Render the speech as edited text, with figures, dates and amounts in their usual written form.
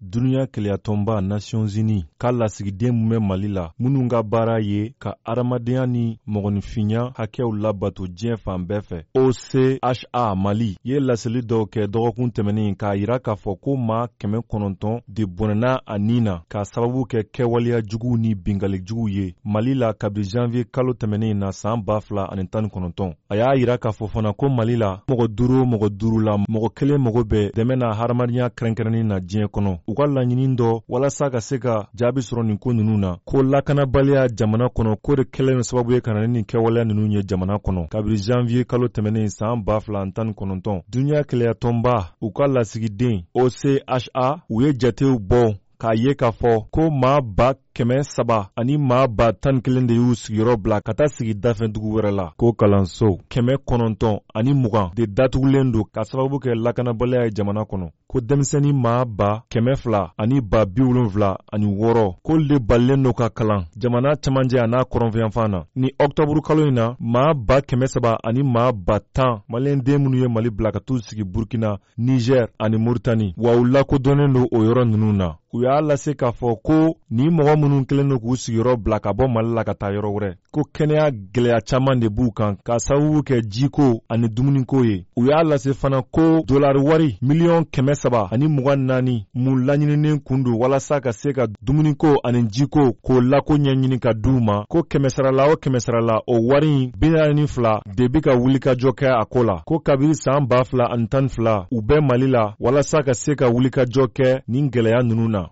Dunuya Keleyatonba Nations Unies k'a lasigiden mun bɛ Mali la minnu ka baara ye ka adamadenya ni mɔgɔninfinya hakɛw labato diɲɛ fan bɛɛ fɛ. OCHA Mali ye laseli dɔw kɛ dɔgɔkun tɛmɛnen k'a yira k'a fɔ ko maa 900 de bɔnɛna a nin na k'a sababu kɛ kɛwaleya juguw ni bingali juguw ye Mali la kabini janvier kalo tɛmɛnen na san 2019. A y'a yira k'a fɔ fana ko Mali la mɔgɔ duuru la mɔgɔ kelen mago bɛ dɛmɛ na hadamadenya kɛrɛnkɛrɛnnen na diɲɛ kɔnɔ. U ka laɲini dɔ walasa ka se ka jaabi sɔrɔ nin ko ninnu na ko lakanabaliya jamana kɔnɔ ko de kɛlen sababu ye ka na nin kɛwaleya ninnu ye jamana kɔnɔ kabini janvier kalo tɛmɛnen san 2019. Dunuya Keleyatonba u ka lasigiden OCHA u ye jatew bɔ k'a ye k'a fɔ ko maa 300 ani maa 11 de y'u sigiyɔrɔ bila ka taa sigi dafɛndugu wɛrɛ la. Ko kalanso 920 de datugulen don ka sababu kɛ lakanabaliya ye jamana kɔnɔ. Ko denmisɛnnin maa 200 ani 76 k'olu de balilen don ka kalan jamana cɛmancɛ a n'a kɔrɔnfɛyanfan na. Ni octobre kalo in na maa 300 ani maa 10 maliyɛnden minnu ye Mali bila ka t'u sigi Burkina, Niger ani Mauritanie wa u lakodɔnnen don o yɔrɔ ninnu na. U y'a lase k'a fɔ ko ni mɔgɔ minnu kelen don k'u sigiyɔrɔ bila ka bɔ Mali la ka taa yɔrɔ wɛrɛ ko kɛnɛya gɛlɛya caman de b'u kan k'a sababu kɛ jiko ani dumuniko ye. U y'a lase fana ko dolari wari $724 ani 24 mun laɲininen kun don walasa ka se ka dumuniko ani jiko k'o lako ɲɛɲini ka d'u ma ko 100 la o wari 42 de bi ka wulikajɔ kɛ a ko la. Ko kabini san 2012 u bɛ Mali la walasa ka se ka wulikajɔ kɛ nin gɛlɛya ninnu na.